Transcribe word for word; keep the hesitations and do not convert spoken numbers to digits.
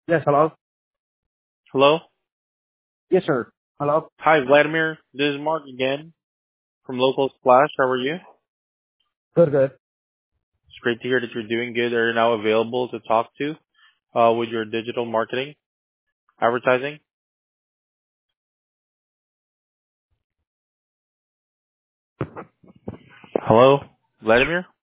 Yes, hello? Hello? Yes, sir. Hello? Hi, Vladimir. This is Mark again from Local Splash. How are you? Good, good. It's great to hear that you're doing good. Are you now available to talk to uh, with your digital marketing, advertising? Hello? Vladimir?